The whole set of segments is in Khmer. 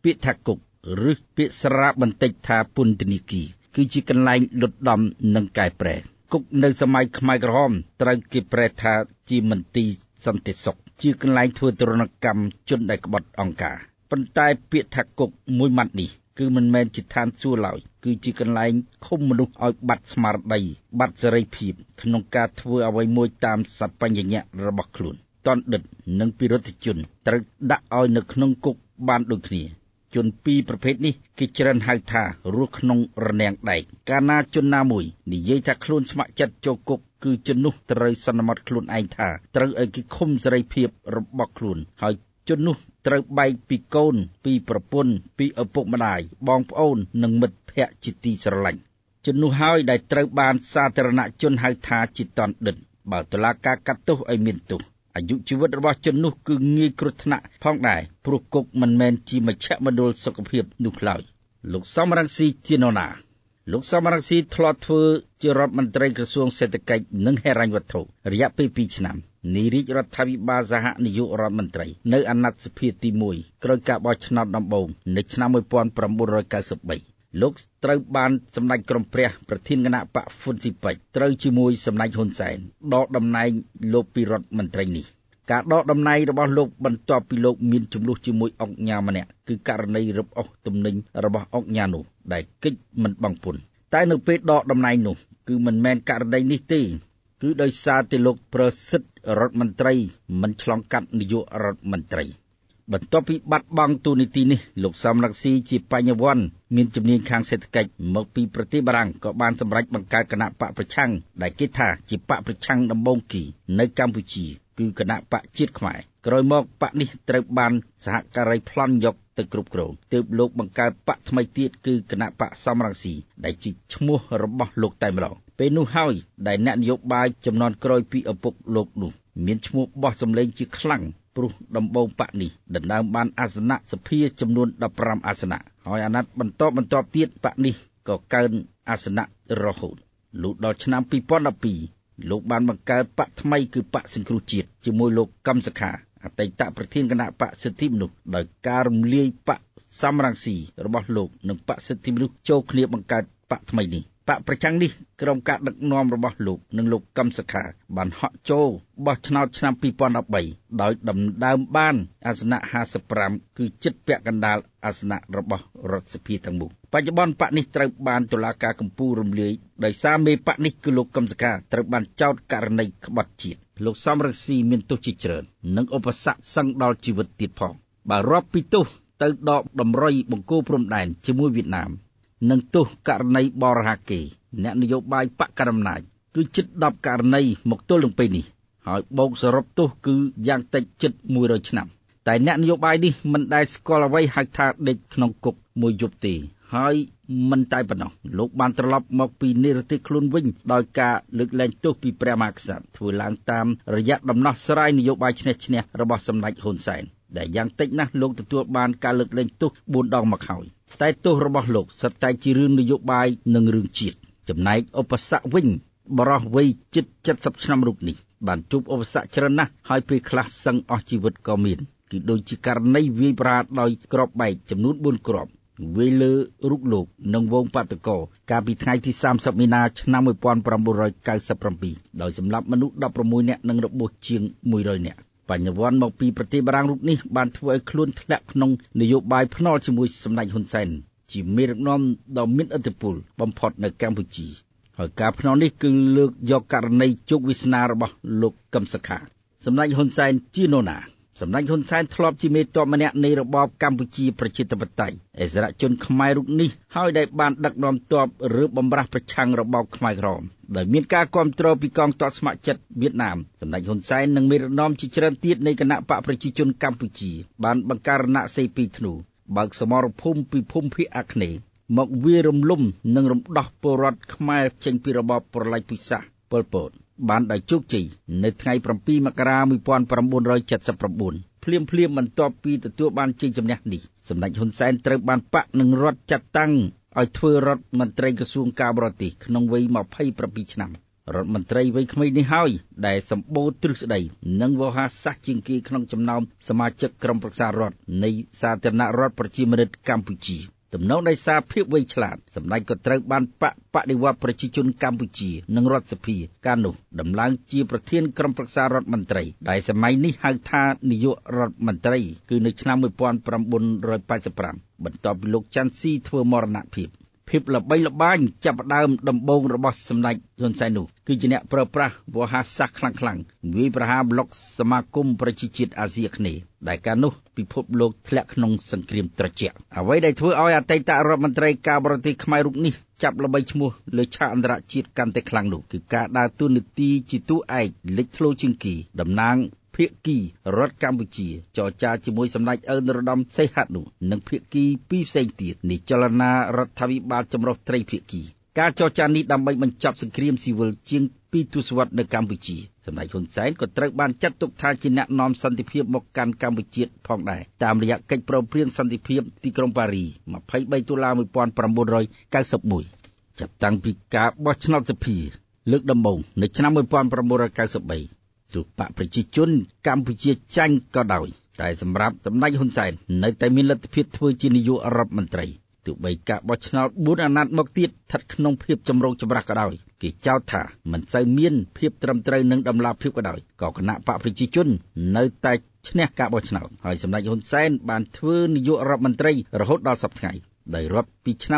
ពាក្យថាគុកឬពាក្យស្រាបន្តិចថាពន្ធនាគារគឺជាកន្លែងលុតដំនិងកែប្រែគុកនៅសម័យខ្មែរក្រហមត្រូវគេប្រែថាជាមន្ទីរសន្តិសុខជាកន្លែងធ្វើទរណកម្មជនដែលក្បត់អង្គការប៉ុន្តែពាក្យថាគុកមួយម៉ាត់នេះគឺមិនមែនជាឋានសួគ៌ឡើយគឺជាកន្លែងឃុំមនុស្សឲ្យបាត់ស្មារតីបាត់សេរីភាពក្នុងការធ្វើអ្វីមួយតាមសបញ្ញញ្ញៈរបស់ខ្លួនតនដិតនិងពិរុទ្ធជនត្រូវដាក់ឲ្យនៅក្នុងគុកបានដូចគ្នាជនពីរប្រភេទនេះគេច្រើនហៅថារស់ក្នុងរនាំងដែកកាលណាជនណាមួយនិយាយថាខ្លួនស្ម័គ្រចិត្តចូលគុកគឺជននោះត្រូវសន្មតខ្លួនឯងថាត្រូវឲ្យគេឃុំសេរីភាពរបស់ខ្លួនហើយជននោះត្រូវបែកពីកូនពីប្រពន្ធពីឪពុកម្ដាយបងប្អូននិងមិត្តភក្តិជាទីស្រឡាញ់ជននោះហើយដែលត្រូវបានសាធារណជនហៅថាជាតនដិតបើតុលាការកាត់ទោសឲ្យមានទោសអាយុជីវិតរបស់ជននោះគឺងាយគ្រោះថ្នាក់ផងដែរព្រោះគុកមិនមែនជាមជ្ឈមណ្ឌលសុខភាពនោះឡើយលោកសំរងស៊ីជានរណាលោកសំរងស៊ីធ្លាប់ធ្វើជារដ្ឋមន្ត្រីក្រសួងសេដ្ឋកិច្ចនិងហិរញ្ញវត្ថុរយៈពេល2ឆ្នាំនៃរាជរដ្ឋាភិបាលសហនាយករដ្ឋមន្ត្រីនៅអាណត្តិសភាទី1ក្រោយការបោះឆ្នោតដំបូងនៅឆ្នាំ1993លោកត្រូវបានសម្ដេចក្រមព្រះប្រធានគណៈបកហ៊ុនស៊ីពេចត្រូវជាមួយសម្ដេចហ៊ុនសែនដកតំណែងលោកពីរដ្ឋមន្ត្រីនេះការដកតំណែងរបស់លោកបន្ទាប់ពីលោកមានចំនួនជាមួយអង្គការម្នាក់គឺករណីរឹបអូសទំនិញរបស់អង្គការនោះដែលកិច្ចមិនបង់ពន្ធតែនៅពេលដកតំណែងនោះគឺមិនមែនករណីនេះទេគឺដោយសារតែលោកប្រសិទ្ធរដ្ឋមន្ត្រីមិនឆ្លងកាត់នាយករដ្ឋមន្ត្រីបន្ទាប់ពីបាត់បង់តួនាទីនេះលោកសំរងស៊ីជាបញ្ញវន្តមានជំនាញខាងសេដ្ឋកិច្ចមកពីប្រទេសបារាំងក៏បានសម្រេចបង្កើតគណៈបកប្រឆាំងដែលគេថាជាបកប្រឆាំងដំបូងគេនៅកម្ពុជាគឺគណៈបកជាតិខ្មែរក្រោយមកបកនេះត្រូវបានសហការីប្លន់យកទៅគ្រប់គ្រងទើបលោកបង្កើតបកថ្មីទៀតគឺគណៈបកសំរងស៊ីដែលជាឈ្មោះរបស់លោកតែម្ដងពេលនោះហើយដែលអ្នកនយោបាយចំនួនក្រោយពីឪពុកលោកនោះមានឈ្មោះបោះសម្លេងជាខ្លាំងព្រោះដំបូងបកនេះដណ្ដើមបានអាសនៈសភាចំនួន15អាសនៈហើយអាណត្តិបន្ទាប់ទៀតបកនេះក៏កើនអាសនៈរហូតលុះដល់ឆ្នាំ2012លោកបានបង្កើតបកថ្មីគឺបកសង្គ្រោះជាតិជាមួយលោកកឹមសុខាអតីតប្រធានគណៈបកសិទ្ធិមនុស្សដោយការរំលាយបកសំរងស៊ីរបស់លោកនិងបកសិទ្ធិមនុស្សចូលគ្នាបង្កើតបកថ្មីនេះបកប្រឆាំងនេះក្រុមការដឹកនាំរបស់លោកនិងលោកកឹមសុខាបានហក់ចូលបោះឆ្នោតឆ្នាំ2013ដោយដណ្ដើមបានអាសនៈ55គឺជិតពាក់កណ្ដាលអាសនៈរបស់រដ្ឋសភាទាំងមូលបច្ចុប្បន្នបកនេះត្រូវបានតុលាការកំពូលរំលាយដោយសារមេបកនេះគឺលោកកឹមសុខាត្រូវបានចោទករណីក្បត់ជាតិលោកសំរងស៊ីមានទោសជាច្រើននិងឧបសគ្គសឹងដល់ជីវិតទៀតផងបើរាប់ពីទោសទៅដកតម្រុយបង្គោលព្រំដែនជាមួយវៀតណាមនិងទោសករណីបរិហាកេរអ្នកនយោបាយបកកណ្ដាលអំណាចគឺជិត10ករណីមកទល់នឹងពេលនេះហើយបូកសរុបទោសគឺយ៉ាងតិចជិត100ឆ្នាំតែអ្នកនយោបាយនេះមិនដែលស្គាល់អ្វីហៅថាដេកក្នុងគុកមួយយប់ទេហើយមិនតែប៉ុណ្ណោះលោកបានត្រឡប់មកពីនិរទេសខ្លួនវិញដោយការលើកលែងទោសពីព្រះមហាក្សត្រធ្វើឡើងតាមរយៈដំណោះស្រាយនយោបាយឈ្នះឈ្នះរបស់សម្ដេចហ៊ុនសែនដែលយ៉ាងតិចណាស់លោកទទួលបានការលើកលែងទោស4ដងមកហើយតែទោសរបស់លោកសុទ្ធតែជារឿងនយោបាយនិងរឿងជាតិចំណែកឧបសគ្គវិញបរិះវ័យជិត70ឆ្នាំរូបនេះបានជួបឧបសគ្គច្រើនណាស់ហើយពេលខ្លះសឹងអស់ជីវិតក៏មានគឺដូចជាករណីវាយប្រហារដោយគ្រាប់បែកចំនួន4គ្រាប់វាយលើរូបលោកនិងវងបាតុករកាលពីថ្ងៃទី30មីនាឆ្នាំ1997ដោយសម្លាប់មនុស្ស16នាក់និងរបួសជាង100នាក់បញ្ញវន្តមកពីប្រទេសបារាំងរូបនេះបានធ្វើឲ្យខ្លួនធ្លាក់ក្នុងនយោបាយភ្នាល់ជាមួយសម្ដេចហ៊ុនសែនជាមេដឹកនាំដ៏មានឥទ្ធិពលបំផុតនៅកម្ពុជាហើយការភ្នាល់នេះគឺលើកយកករណីជោគវាសនារបស់លោកកឹមសុខាសម្ដេចហ៊ុនសែនជានរណាសម្ដេចហ៊ុនសែនធ្លាប់ជាមេទ័ពម្នាក់នៃរបបកម្ពុជាប្រជាធិបតេយ្យអិសរាជជនខ្មែររូបនេះហើយដែលបានដឹកនាំទ័ពឬបំរាស់ប្រឆាំងរបបខ្មែរក្រហមដោយមានការគាំទ្រពីកងទ័ពស្ម័គ្រចិត្តវៀតណាមសម្ដេចហ៊ុនសែននិងមេដឹកនាំជាច្រើនទៀតនៃគណៈបកប្រជាជនកម្ពុជាបានបង្កើតរណសិរ្ស2ធ្នូបើកសមរភូមិពីភូមិភាគអាគ្នេយ៍មកវាយរំលំនិងរំដោះពលរដ្ឋខ្មែរចេញពីរបបប្រល័យពូជសាសន៍ប៉ុលពតបានដោយជោគជ័យនៅថ្ងៃ7មករា1979ភ្លាមបន្ទាប់ពីទទួលបានជ័យជំនះនេះសម្ដេចហ៊ុនសែនត្រូវបានបកនិងរដ្ឋចាត់តាំងឲ្យធ្វើរដ្ឋមន្ត្រីក្រសួងការបរទេសក្នុងវ័យ27ឆ្នាំរដ្ឋមន្ត្រីវ័យក្មេងនេះហើយដែលសម្បូរទ្រឹស្ដីនិងវោហារសាស្ត្រជាងគេក្នុងចំណោមសមាជិកក្រុមប្រឹក្សារដ្ឋនៃសាធារណរដ្ឋប្រជាមានិតកម្ពុជាទំនងដោយសារភាពវៃឆ្លាតសម្ដេចក៏ត្រូវបានបដិវត្តប្រជាជនកម្ពុជានិងរដ្ឋសភាកាលនោះដំឡើងជាប្រធានក្រុមប្រឹក្សារដ្ឋមន្ត្រីដែលសម័យនេះហៅថានាយករដ្ឋមន្ត្រីគឺនៅឆ្នាំ1985បន្ទាប់ពីលោកចាន់ស៊ីធ្វើមរណភាពភាពល្បីល្បាញចាប់ផ្ដើមដំបូងរបស់សម្ដេចហ៊ុនសែននោះគឺជាអ្នកប្រើប្រាស់វោហារសាស្ត្រខ្លាំងៗវាយប្រហារប្លុកសមាគមប្រជាជាតិអាស៊ីអាគ្នេយ៍ដែលកាលនោះពិភពលោកធ្លាក់ក្នុងសង្គ្រាមត្រជាក់អ្វីដែលធ្វើឲ្យអតីតរដ្ឋមន្ត្រីការបរទេសខ្មែររូបនេះចាប់ល្បីឈ្មោះលើឆាកអន្តរជាតិកាន់តែខ្លាំងនោះគឺការដើរតួនាទីជាតួឯកលេចធ្លោជាងគេតំណាងភាគីរដ្ឋកម្ពុជាចរចាជាមួយសម្ដេចឪនរោត្តមសីហនុនិងភាគីពីរផ្សេងទៀតនៃចលនារដ្ឋាភិបាលចម្រុះត្រីភាគីការចរចានេះដើម្បីបញ្ចប់សង្គ្រាមស៊ីវិលជាង2ទសវត្សរ៍នៅកម្ពុជាសម្ដេចហ៊ុនសែនក៏ត្រូវបានចាត់ទុកថាជាអ្នកនាំសន្តិភាពមកកាន់កម្ពុជាផងដែរតាមរយៈកិច្ចព្រមព្រៀងសន្តិភាពទីក្រុងប៉ារី23តុលា1991ចាប់តាំងពីការបោះឆ្នោតសភាលើកដំបូងនៅឆ្នាំ1993ទោះបកប្រជាជនកម្ពុជាចាញ់ក៏ដោយតែសម្រាប់សម្ដេចហ៊ុនសែននៅតែមានលទ្ធភាពធ្វើជានាយករដ្ឋមន្ត្រីទោះបីការបោះឆ្នោត4អាណត្តិមកទៀតស្ថិតក្នុងភាពចម្រូងចម្រាសក៏ដោយគេចោទថាមិនសូវមានភាពត្រឹមត្រូវនិងតម្លាភាពក៏ដោយក៏គណៈបកប្រជាជននៅតែឈ្នះការបោះឆ្នោតហើយសម្ដេចហ៊ុនសែនបានធ្វើនាយករដ្ឋមន្ត្រីរហូតដល់សព្វថ្ងៃដោយរាប់ពីឆ្នាំ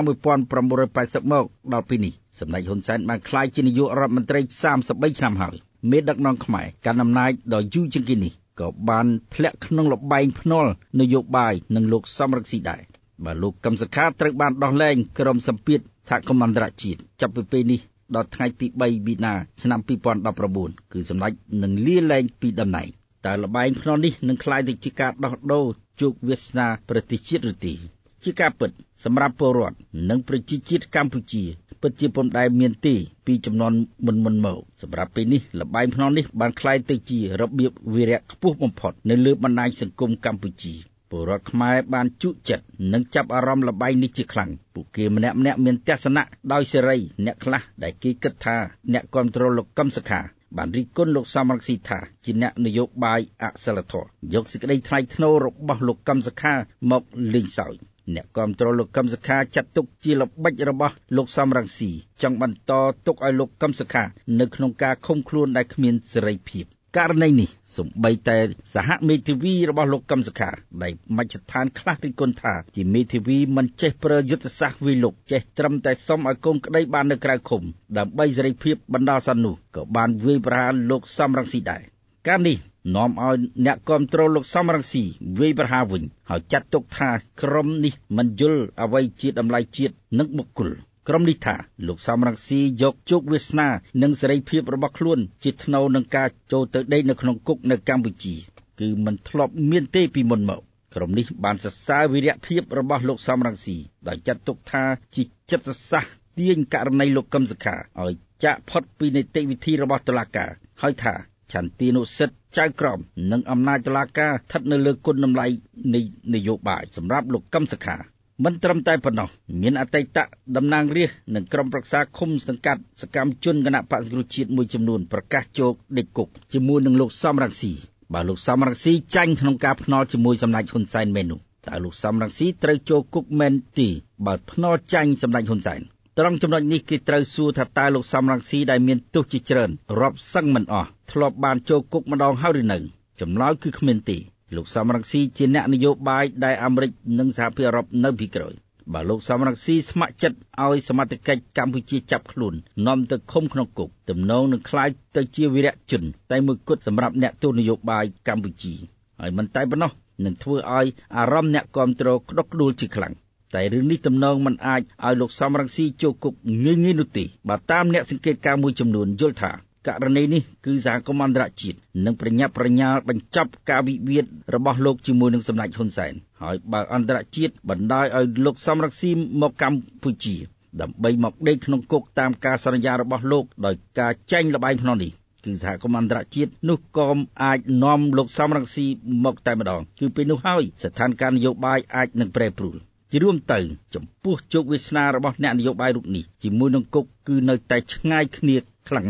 1980មកដល់ពេលនេះសម្ដេចហ៊ុនសែនបានក្លាយជានាយករដ្ឋមន្ត្រី33ឆ្នាំហើយមេដឹកនាំខ្មែរកាន់អំណាចដ៏យូរជាងគេនេះក៏បានធ្លាក់ក្នុងលបែងភ្នាល់នយោបាយនឹងលោកសំរងស៊ីដែរបើលោកកឹមសុខាត្រូវបានដោះលែងក្រុមសម្ពាធសហគមន៍អន្តរជាតិចាប់ពីពេលនេះដល់ថ្ងៃទី3មីនាឆ្នាំ2019គឺសម្ដេចនឹងលាលែងពីតំណែងតើលបែងភ្នាល់នេះនឹងក្លាយទៅជាការដោះដូរជោគវាសនាប្រទេសជាតិឬទេជាការពិតសម្រាប់ពលរដ្ឋនិងប្រជាជាតិកម្ពុជាពិតជាពុំដែលមានទេពីចំនួនមុនមកសម្រាប់ពេលនេះលបែងភ្នាល់នេះបានក្លាយទៅជារបៀបវីរៈខ្ពស់បំផុតនៅលើបណ្ដាញសង្គមកម្ពុជាពលរដ្ឋខ្មែរបានជក់ចិត្តនិងចាប់អារម្មណ៍លបែងនេះជាខ្លាំងពួកគេម្នាក់ៗមានទស្សនៈដោយសេរីអ្នកខ្លះដែលគេគិតថាអ្នកគ្រប់គ្រងលោកកឹមសុខាបានរិះគន់លោកសំរងស៊ីថាជាអ្នកនយោបាយអសិលធម៌យកសេចក្តីថ្លៃថ្នូររបស់លោកកឹមសុខាមកលេងសើចអ្នកគ្រប់គ្រងលោកកឹមសុខាចាត់ទុកជាល្បិចរបស់លោកសំរងស៊ីចង់បន្តទុកឲ្យលោកកឹមសុខានៅក្នុងការឃុំខ្លួនដែលគ្មានសេរីភាពករណីនេះសូម្បីតែសហមេធាវីរបស់លោកកឹមសុខាដែលមជ្ឈដ្ឋានខ្លះរិះគន់ថាជាមេធាវីមិនចេះប្រើយុទ្ធសាស្ត្រវាយលុកចេះត្រឹមតែសុំឲ្យកូនក្តីបាននៅក្រៅឃុំដើម្បីសេរីភាពបណ្ដោះអាសន្ននោះក៏បានវាយប្រហារលោកសំរងស៊ីដែរការនេះនាំឲ្យអ្នកគ្រប់គ្រងលោកសំរងស៊ីវាយប្រហារវិញហើយចាត់ទុកថាក្រុមនេះមិនយល់អ្វីជាតម្លៃជាតិនិងបុគ្គលក្រុមនេះថាលោកសំរងស៊ីយកជោគវាសនានិងសេរីភាពរបស់ខ្លួនជាថ្នូរនឹងការចូលទៅដេកនៅក្នុងគុកនៅកម្ពុជាគឺមិនធ្លាប់មានទេពីមុនមកក្រុមនេះបានសរសើរវីរភាពរបស់លោកសំរងស៊ីដោយចាត់ទុកថាជាចិត្តសាស្ត្រទាញករណីលោកកឹមសុខាឲ្យចាកផុតពីនីតិវិធីរបស់តុលាការហើយថាឆន្ទានុសិទ្ធិចៅក្រមនិងអំណាចតុលាការស្ថិតនៅលើគុណតម្លៃនៃនយោបាយសម្រាប់លោកកឹមសុខាមិនត្រឹមតែប៉ុណ្ណោះមានអតីតតំណាងរាស្ត្រនិងក្រុមប្រឹក្សាឃុំសង្កាត់សកម្មជនគណៈបក្សសង្គ្រោះជាតិមួយចំនួនប្រកាសជោគដេកគុកជាមួយនឹងលោកសំរងស៊ីបើលោកសំរងស៊ីចាញ់ក្នុងការភ្នាល់ជាមួយសម្ដេចហ៊ុនសែនមែននោះតើលោកសំរងស៊ីត្រូវចូលគុកមែនទេបើភ្នាល់ចាញ់សម្ដេចហ៊ុនសែនត្រង់ចំណុចនេះគេត្រូវសួរថាតើលោកសំរងស៊ីដែលមានទោសជាច្រើនរាប់សឹងមិនអស់ធ្លាប់បានចូលគុកម្ដងហើយឬនៅចម្លើយគឺគ្មានទេលោកសំរងស៊ីជាអ្នកនយោបាយដែលអាមេរិកនិងសហភាពអឺរ៉ុបនៅពីក្រោយបើលោកសំរងស៊ីស្ម័គ្រចិត្តឲ្យសមត្ថកិច្ចកម្ពុជាចាប់ខ្លួននាំទៅឃុំក្នុងគុកទំនងនឹងក្លាយទៅជាវីរៈជនតែមួយគត់សម្រាប់អ្នកទស្សនយោបាយកម្ពុជាហើយមិនតែប៉ុណ្ណោះនឹងធ្វើឲ្យអារម្មណ៍អ្នកគ្រប់គ្រងក្តុកក្តួលជាខ្លាំងតែរឿងនេះទំនងមិនអាចឲ្យលោកសំរងស៊ីចូលគុកងាយៗនោះទេបើតាមអ្នកសង្កេតការណ៍មួយចំនួនយល់ថាករណីនេះគឺសហគមន៍អន្តរជាតិនឹងប្រញាប់ប្រញាល់បញ្ចប់ការវិវាទរបស់លោកជាមួយនឹងសម្ដេចហ៊ុនសែនហើយបើអន្តរជាតិបណ្ដោយឲ្យលោកសំរងស៊ីមកកម្ពុជាដើម្បីមកដេកក្នុងគុកតាមការសន្យារបស់លោកដោយការចាញ់លបែងភ្នាល់នេះគឺសហគមន៍អន្តរជាតិនោះក៏អាចនាំលោកសំរងស៊ីមកតែម្ដងគឺពេលនោះហើយស្ថានភាពនយោបាយអាចនឹងប្រែប្រួលជារួមទៅចំពោះជោគវាសនារបស់អ្នកនយោបាយរូបនេះជាមួយនឹងគុកគឺនៅតែឆ្ងាយគ្នាខ្លាំងណាស់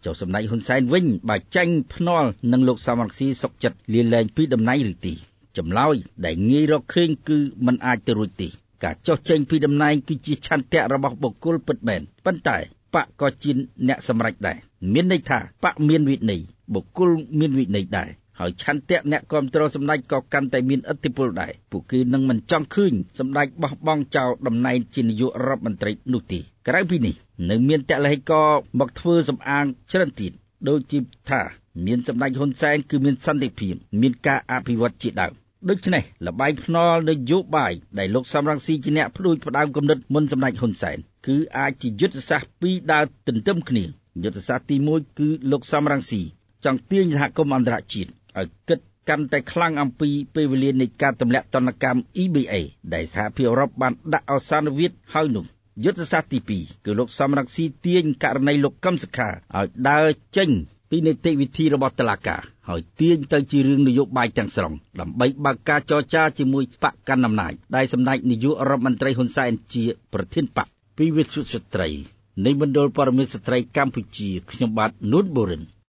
ចុះសម្ដេចហ៊ុនសែនវិញបើចាញ់ភ្នាល់នឹងលោកសំរងស៊ីសុកចិត្តលាលែងពីតំណែងឬទីចម្លើយដែលងាយរកឃើញគឺមិនអាចទៅរួចទេការចុះចេញពីតំណែងគឺជាឆន្ទៈរបស់បុគ្គលពិតមែនប៉ុន្តែបកក៏ជាអ្នកសម្រេចដែរមានន័យថាបកមានវិន័យបុគ្គលមានវិន័យដែរហើយឆន្ទៈអ្នកគ្រប់គ្រងសម្ដេចក៏កាន់តែមានឥទ្ធិពលដែរពួកគេនឹងមិនចង់ឃើញសម្ដេចបោះបង់ចោលតំណែងជានាយករដ្ឋមន្ត្រីនោះទេក្រៅពីនេះនៅមានតលហិកមកធ្វើសម្អាងច្រើនទៀតដូចជាថាមានសម្ដេចហ៊ុនសែនគឺមានសន្តិភាពមានការអភិវឌ្ឍជាដើមដូច្នេះលបែងភ្នាល់នយោបាយដែលលោកសំរងស៊ីជាអ្នកផ្ដួចផ្ដើមគំនិតមុនសម្ដេចហ៊ុនសែនគឺអាចជាយុទ្ធសាស្ត្រពីរដើរទន្ទឹមគ្នាយុទ្ធសាស្ត្រទី1គឺលោកសំរងស៊ីចង់ទាញសហគមន៍អន្តរជាតិឲ្យគិតកាន់តែខ្លាំងអំពីពេលវេលានៃការទម្លាក់ទណ្ឌកម្ម EBA ដែលសហភាពអឺរ៉ុបបានដាក់អសានវាទហើយនោះយុទ្ធសាស្ត្រទី2គឺលោកសំរងស៊ីទាញករណីលោកកឹមសុខាឲ្យដើរចេញពីនីតិវិធីរបស់តុលាការហើយទាញទៅជារឿងនយោបាយទាំងស្រុងដើម្បីបើកការចរចាជាមួយបកកណ្ដាលអំណាចដែលសម្ដេចនាយករដ្ឋមន្ត្រីហ៊ុនសែនជាប្រធានបកពីវិទ្យុស្ត្រីនៃមណ្ឌលព័ត៌មានស្ត្រីកម្ពុជាខ្ញុំបាទនួនបូរិន